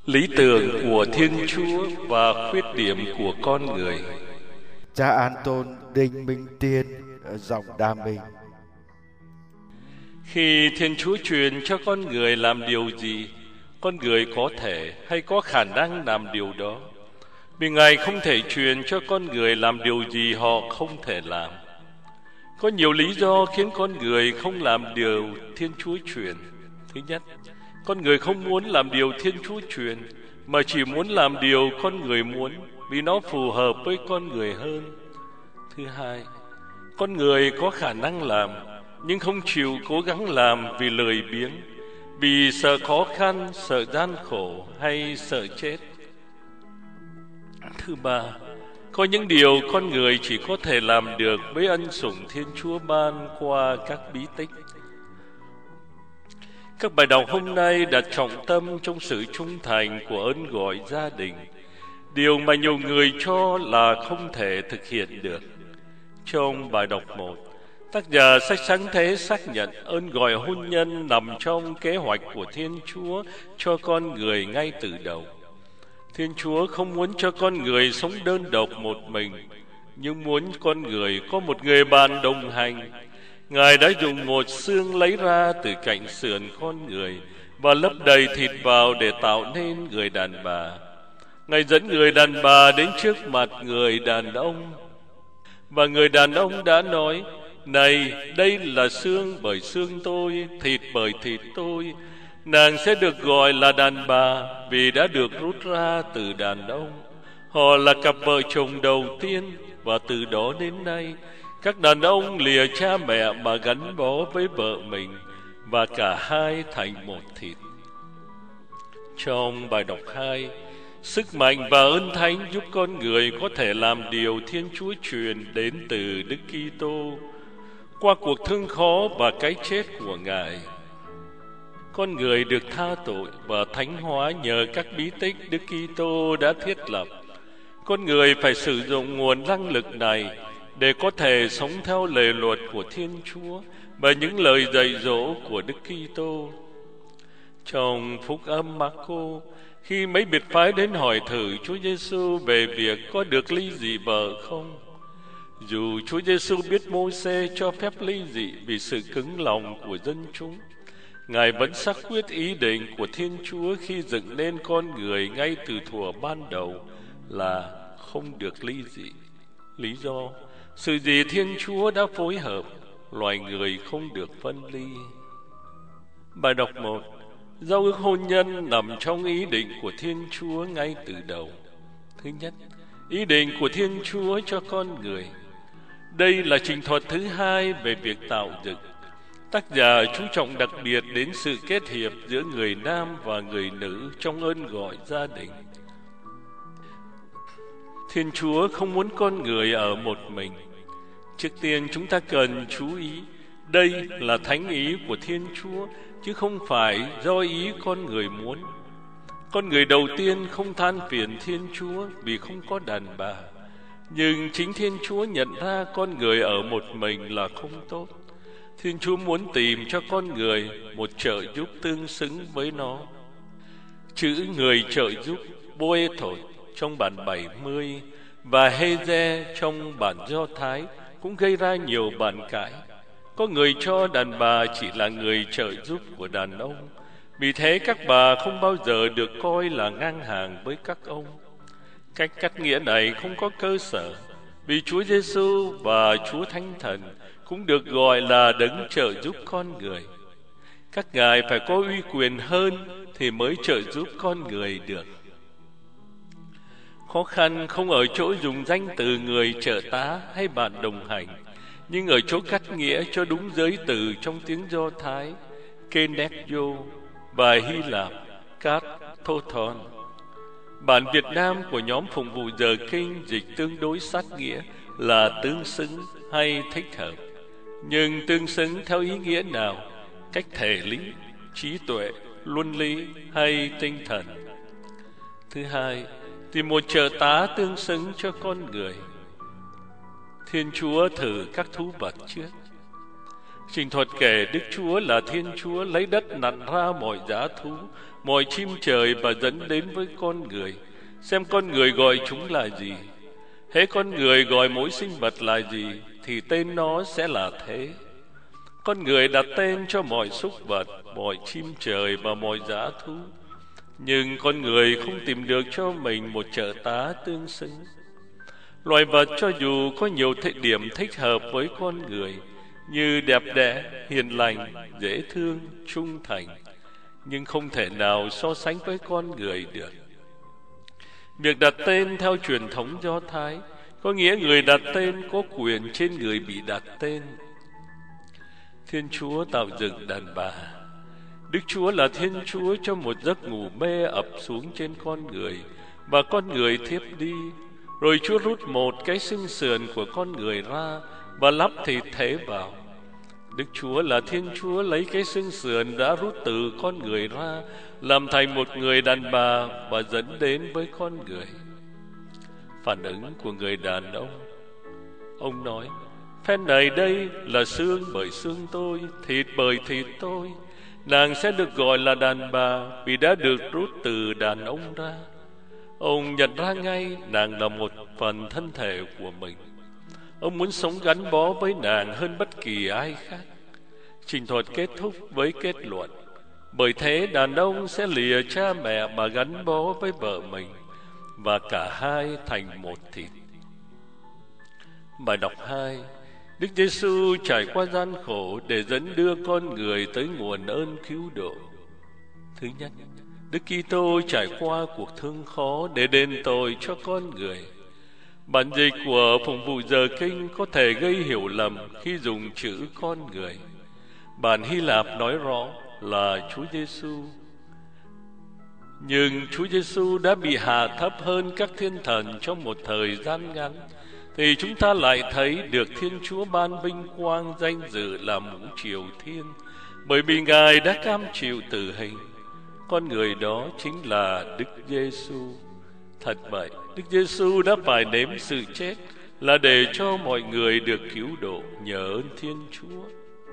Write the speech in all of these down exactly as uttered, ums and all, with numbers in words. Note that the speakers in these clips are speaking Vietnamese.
Lý tưởng của Thiên Chúa và khuyết điểm của con người. Cha An Tôn Đinh Minh Tiên, giọng Đa Minh. Khi Thiên Chúa truyền cho con người làm điều gì, con người có thể hay có khả năng làm điều đó, vì Ngài không thể truyền cho con người làm điều gì họ không thể làm. Có nhiều lý do khiến con người không làm điều Thiên Chúa truyền. Thứ nhất, con người không muốn làm điều Thiên Chúa truyền, mà chỉ muốn làm điều con người muốn, vì nó phù hợp với con người hơn. Thứ hai, con người có khả năng làm, nhưng không chịu cố gắng làm vì lười biếng, vì sợ khó khăn, sợ gian khổ hay sợ chết. Thứ ba, có những điều con người chỉ có thể làm được với ân sủng Thiên Chúa ban qua các bí tích. Các bài đọc hôm nay đặt trọng tâm trong sự trung thành của ơn gọi gia đình, điều mà nhiều người cho là không thể thực hiện được. Trong bài đọc một, tác giả sách Sáng Thế xác nhận ơn gọi hôn nhân nằm trong kế hoạch của Thiên Chúa cho con người ngay từ đầu. Thiên Chúa không muốn cho con người sống đơn độc một mình, nhưng muốn con người có một người bạn đồng hành. Ngài đã dùng một xương lấy ra từ cạnh sườn con người và lấp đầy thịt vào để tạo nên người đàn bà. Ngài dẫn người đàn bà đến trước mặt người đàn ông, và người đàn ông đã nói: "Này, đây là xương bởi xương tôi, thịt bởi thịt tôi." Nàng sẽ được gọi là đàn bà vì đã được rút ra từ đàn ông. Họ là cặp vợ chồng đầu tiên, và từ đó đến nay các đàn ông lìa cha mẹ mà gắn bó với vợ mình, và cả hai thành một thịt. Trong bài đọc hai, sức mạnh và ơn thánh giúp con người có thể làm điều Thiên Chúa truyền đến từ Đức Kitô qua cuộc thương khó và cái chết của Ngài. Con người được tha tội và thánh hóa nhờ các bí tích Đức Kitô đã thiết lập. Con người phải sử dụng nguồn năng lực này để có thể sống theo lề luật của Thiên Chúa và những lời dạy dỗ của Đức Kitô. Trong Phúc âm Marco, khi mấy biệt phái đến hỏi thử Chúa Giêsu về việc có được ly dị vợ không, dù Chúa Giêsu biết Mô-sê cho phép ly dị vì sự cứng lòng của dân chúng, Ngài vẫn xác quyết ý định của Thiên Chúa khi dựng nên con người ngay từ thuở ban đầu là không được ly dị. Lý do, sự gì Thiên Chúa đã phối hợp, loài người không được phân ly. Bài đọc một, giao ước hôn nhân nằm trong ý định của Thiên Chúa ngay từ đầu. Thứ nhất, ý định của Thiên Chúa cho con người. Đây là trình thuật thứ hai về việc tạo dựng. Tác giả chú trọng đặc biệt đến sự kết hiệp giữa người nam và người nữ trong ơn gọi gia đình. Thiên Chúa không muốn con người ở một mình. Trước tiên chúng ta cần chú ý, đây là thánh ý của Thiên Chúa, chứ không phải do ý con người muốn. Con người đầu tiên không than phiền Thiên Chúa vì không có đàn bà, nhưng chính Thiên Chúa nhận ra con người ở một mình là không tốt. Thiên Chúa muốn tìm cho con người một trợ giúp tương xứng với nó. Chữ người trợ giúp Boethos trong bản bảy mươi và Heze trong bản Do Thái cũng gây ra nhiều bàn cãi. Có người cho đàn bà chỉ là người trợ giúp của đàn ông, vì thế các bà không bao giờ được coi là ngang hàng với các ông. Cách cắt nghĩa này không có cơ sở, vì Chúa Giêsu và Chúa Thánh Thần cũng được gọi là đấng trợ giúp con người. Các ngài phải có uy quyền hơn thì mới trợ giúp con người được. Khó khăn không ở chỗ dùng danh từ người trợ tá hay bạn đồng hành, nhưng ở chỗ cắt nghĩa cho đúng giới từ trong tiếng Do Thái, Kenegio, và Hy Lạp, Kat Thothon. Bản Việt Nam của nhóm Phụng vụ Giờ Kinh dịch tương đối sát nghĩa là tương xứng hay thích hợp. Nhưng tương xứng theo ý nghĩa nào? Cách thể lý, trí tuệ, luân lý hay tinh thần? Thứ hai, tìm một trợ tá tương xứng cho con người. Thiên Chúa thử các thú vật trước. Trình thuật kể Đức Chúa là Thiên Chúa lấy đất nặn ra mọi dã thú, mọi chim trời và dẫn đến với con người, xem con người gọi chúng là gì. Hễ con người gọi mỗi sinh vật là gì, thì tên nó sẽ là thế. Con người đặt tên cho mọi súc vật, mọi chim trời và mọi dã thú, nhưng con người không tìm được cho mình một trợ tá tương xứng. Loài vật cho dù có nhiều thể điểm thích hợp với con người, như đẹp đẽ, hiền lành, dễ thương, trung thành, nhưng không thể nào so sánh với con người được. Việc đặt tên theo truyền thống Do Thái có nghĩa người đặt tên có quyền trên người bị đặt tên. Thiên Chúa tạo dựng đàn bà. Đức Chúa là Thiên Chúa cho một giấc ngủ mê ập xuống trên con người, và con người thiếp đi. Rồi Chúa rút một cái xương sườn của con người ra và lắp thịt thể vào. Đức Chúa là Thiên Chúa lấy cái xương sườn đã rút từ con người ra, làm thành một người đàn bà và dẫn đến với con người. Phản ứng của người đàn ông. Ông nói: phen này đây là xương bởi xương tôi, thịt bởi thịt tôi. Nàng sẽ được gọi là đàn bà vì đã được rút từ đàn ông ra. Ông nhận ra ngay nàng là một phần thân thể của mình. Ông muốn sống gắn bó với nàng hơn bất kỳ ai khác. Trình thuật kết thúc với kết luận: bởi thế đàn ông sẽ lìa cha mẹ mà gắn bó với vợ mình, và cả hai thành một thịt. Bài đọc hai. Đức Giêsu trải qua gian khổ để dẫn đưa con người tới nguồn ơn cứu độ. Thứ nhất, Đức Kitô trải qua cuộc thương khó để đền tội cho con người. Bản dịch của Phụng vụ giờ kinh có thể gây hiểu lầm khi dùng chữ con người. Bản Hy Lạp nói rõ là Chúa Giêsu. Nhưng Chúa Giêsu đã bị hạ thấp hơn các thiên thần trong một thời gian ngắn, thì chúng ta lại thấy được Thiên Chúa ban vinh quang danh dự là mũ triều thiên, bởi vì Ngài đã cam chịu tử hình. Con người đó chính là Đức Giêsu. Thật vậy, Đức Giêsu đã phải nếm sự chết là để cho mọi người được cứu độ nhờ ơn Thiên Chúa.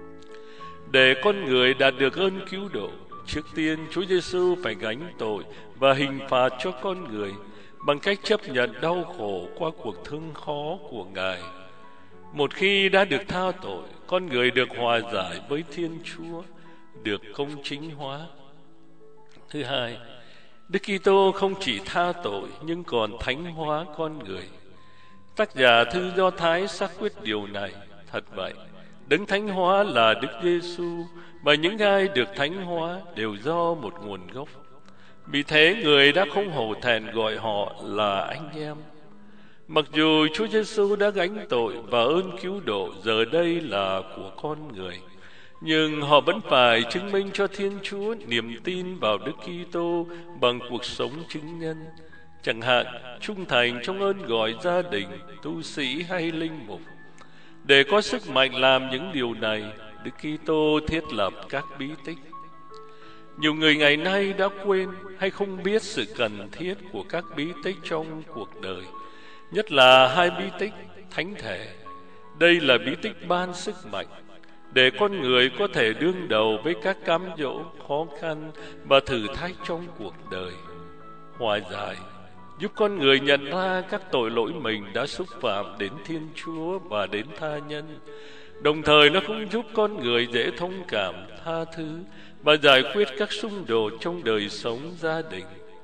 Để con người đạt được ơn cứu độ, trước tiên Chúa Giêsu phải gánh tội và hình phạt cho con người bằng cách chấp nhận đau khổ qua cuộc thương khó của Ngài. Một khi đã được tha tội, con người được hòa giải với Thiên Chúa, được công chính hóa. Thứ hai, Đức Kitô không chỉ tha tội nhưng còn thánh hóa con người. Tác giả thư Do Thái xác quyết điều này. Thật vậy, đấng thánh hóa là Đức Giêsu, và những ai được thánh hóa đều do một nguồn gốc. Vì thế người đã không hổ thẹn gọi họ là anh em. Mặc dù Chúa Giêsu đã gánh tội và ơn cứu độ giờ đây là của con người, nhưng họ vẫn phải chứng minh cho Thiên Chúa niềm tin vào Đức Kitô bằng cuộc sống chứng nhân. Chẳng hạn trung thành trong ơn gọi gia đình, tu sĩ hay linh mục. Để có sức mạnh làm những điều này, Đức Kitô thiết lập các bí tích. Nhiều người ngày nay đã quên hay không biết sự cần thiết của các bí tích trong cuộc đời, nhất là hai bí tích thánh thể. Đây là bí tích ban sức mạnh để con người có thể đương đầu với các cám dỗ, khó khăn và thử thách trong cuộc đời. Hòa giải giúp con người nhận ra các tội lỗi mình đã xúc phạm đến Thiên Chúa và đến tha nhân. Đồng thời nó cũng giúp con người dễ thông cảm, tha thứ và giải quyết các xung đột trong đời sống gia đình.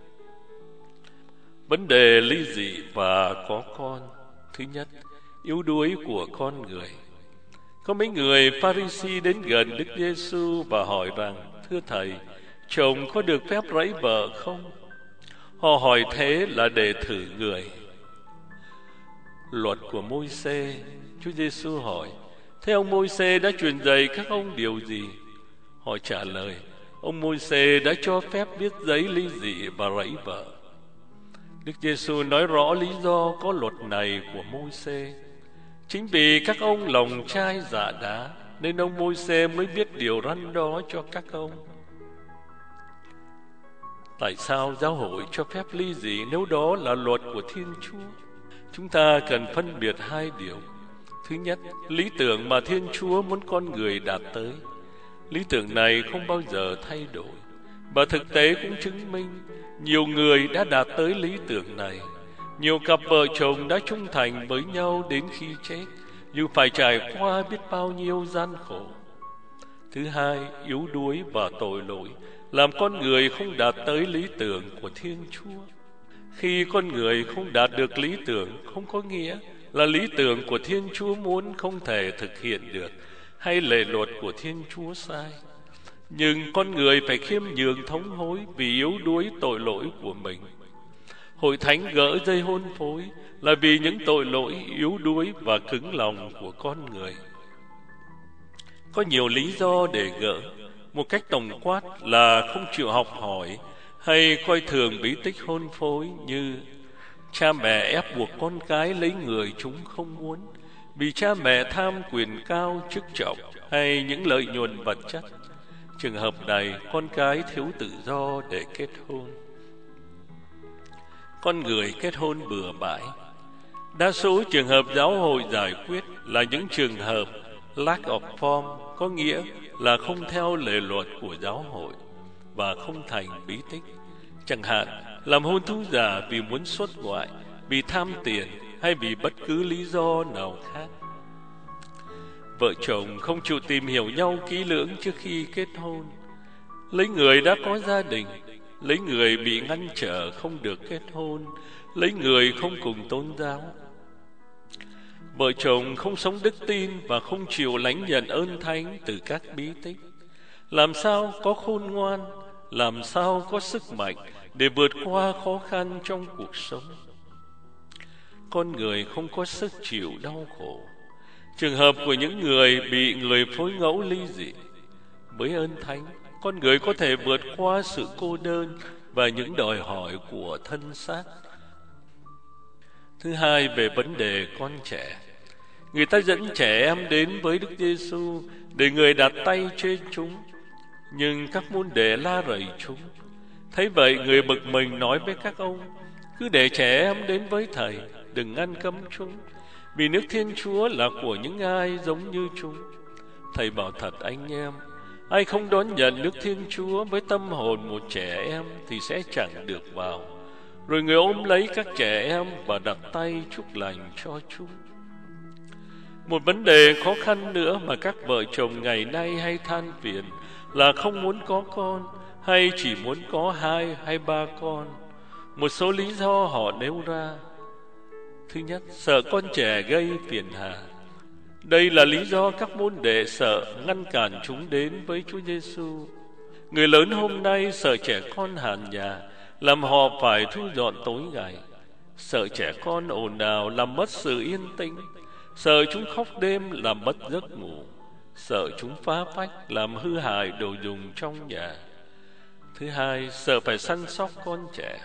Vấn đề ly dị và có con. Thứ nhất, yếu đuối của con người. Có mấy người Pha-ri-si đến gần Đức Giêsu và hỏi rằng: thưa Thầy, chồng có được phép lấy vợ không? Họ hỏi thế là để thử người. Luật của Môi-se. Chúa Giêsu hỏi: thế ông Môi-se đã truyền dạy các ông điều gì? Họ trả lời: ông Môi-se đã cho phép viết giấy ly dị và lấy vợ. Đức Giêsu nói rõ lý do có luật này của Môi-se. Chính vì các ông lòng chai dạ đá nên ông Môi-se mới viết điều răn đó cho các ông. Tại sao giáo hội cho phép ly dị nếu đó là luật của Thiên Chúa? Chúng ta cần phân biệt hai điều. Thứ nhất, lý tưởng mà Thiên Chúa muốn con người đạt tới. Lý tưởng này không bao giờ thay đổi, và thực tế cũng chứng minh nhiều người đã đạt tới lý tưởng này. Nhiều cặp vợ chồng đã trung thành với nhau đến khi chết, dù phải trải qua biết bao nhiêu gian khổ. Thứ hai, yếu đuối và tội lỗi làm con người không đạt tới lý tưởng của Thiên Chúa. Khi con người không đạt được lý tưởng, không có nghĩa là lý tưởng của Thiên Chúa muốn không thể thực hiện được, hay lệ luật của Thiên Chúa sai. Nhưng con người phải khiêm nhường thống hối vì yếu đuối tội lỗi của mình. Hội thánh gỡ dây hôn phối là vì những tội lỗi yếu đuối và cứng lòng của con người. Có nhiều lý do để gỡ. Một cách tổng quát là không chịu học hỏi hay coi thường bí tích hôn phối, như cha mẹ ép buộc con cái lấy người chúng không muốn vì cha mẹ tham quyền cao chức trọng hay những lợi nhuận vật chất. Trường hợp này, con cái thiếu tự do để kết hôn. Con người kết hôn bừa bãi. Đa số trường hợp giáo hội giải quyết là những trường hợp lack of form, có nghĩa là không theo lề luật của giáo hội và không thành bí tích. Chẳng hạn, làm hôn thú giả vì muốn xuất ngoại, vì tham tiền hay vì bất cứ lý do nào khác. Vợ chồng không chịu tìm hiểu nhau kỹ lưỡng trước khi kết hôn. Lấy người đã có gia đình, lấy người bị ngăn trở không được kết hôn, lấy người không cùng tôn giáo. Vợ chồng không sống đức tin và không chịu lãnh nhận ơn thánh từ các bí tích. Làm sao có khôn ngoan, làm sao có sức mạnh để vượt qua khó khăn trong cuộc sống. Con người không có sức chịu đau khổ. Trường hợp của những người bị người phối ngẫu ly dị. Với ơn thánh, con người có thể vượt qua sự cô đơn và những đòi hỏi của thân xác. Thứ hai, về vấn đề con trẻ. Người ta dẫn trẻ em đến với Đức Giêsu để người đặt tay trên chúng, nhưng các môn đệ la rầy chúng. Thấy vậy, người bực mình nói với các ông: cứ để trẻ em đến với thầy, đừng ngăn cấm chúng, vì nước Thiên Chúa là của những ai giống như chúng. Thầy bảo thật anh em, ai không đón nhận nước Thiên Chúa với tâm hồn một trẻ em thì sẽ chẳng được vào. Rồi người ôm lấy các trẻ em và đặt tay chúc lành cho chúng. Một vấn đề khó khăn nữa mà các vợ chồng ngày nay hay than phiền là không muốn có con, hay chỉ muốn có hai hay ba con. Một số lý do họ nêu ra. Thứ nhất, sợ con trẻ gây phiền hà. Đây là lý do các môn đệ sợ ngăn cản chúng đến với Chúa Giêsu. Người lớn hôm nay sợ trẻ con hàn nhà, làm họ phải thu dọn tối ngày. Sợ trẻ con ồn ào làm mất sự yên tĩnh. Sợ chúng khóc đêm làm mất giấc ngủ. Sợ chúng phá phách làm hư hại đồ dùng trong nhà. Thứ hai, sợ phải săn sóc con trẻ.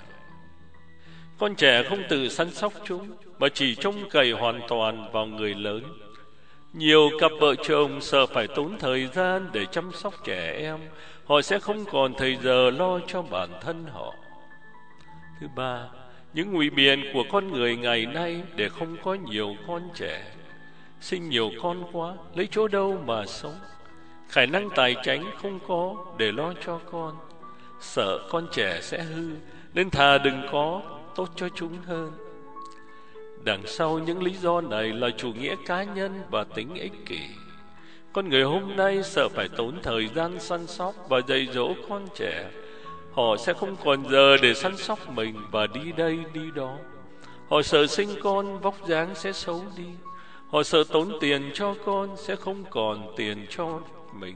Con trẻ không tự săn sóc chúng, mà chỉ trông cậy hoàn toàn vào người lớn. Nhiều cặp vợ chồng sợ phải tốn thời gian để chăm sóc trẻ em, họ sẽ không còn thời giờ lo cho bản thân họ. Thứ ba, những ngụy biện của con người ngày nay để không có nhiều con trẻ. Sinh nhiều con quá, lấy chỗ đâu mà sống. Khả năng tài chánh không có để lo cho con. Sợ con trẻ sẽ hư, nên thà đừng có, tốt cho chúng hơn. Đằng sau những lý do này là chủ nghĩa cá nhân và tính ích kỷ. Con người hôm nay sợ phải tốn thời gian săn sóc và dạy dỗ con trẻ. Họ sẽ không còn giờ để săn sóc mình và đi đây đi đó. Họ sợ sinh con vóc dáng sẽ xấu đi. Họ sợ tốn tiền cho con sẽ không còn tiền cho mình.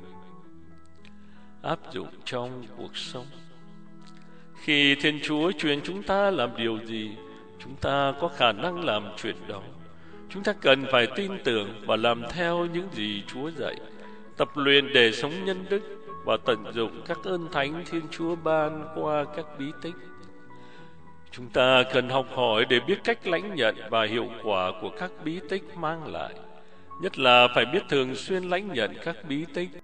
Áp dụng trong cuộc sống. Khi Thiên Chúa truyền chúng ta làm điều gì, chúng ta có khả năng làm chuyện đó. Chúng ta cần phải tin tưởng và làm theo những gì Chúa dạy, tập luyện để sống nhân đức và tận dụng các ơn thánh Thiên Chúa ban qua các bí tích. Chúng ta cần học hỏi để biết cách lãnh nhận và hiệu quả của các bí tích mang lại, nhất là phải biết thường xuyên lãnh nhận các bí tích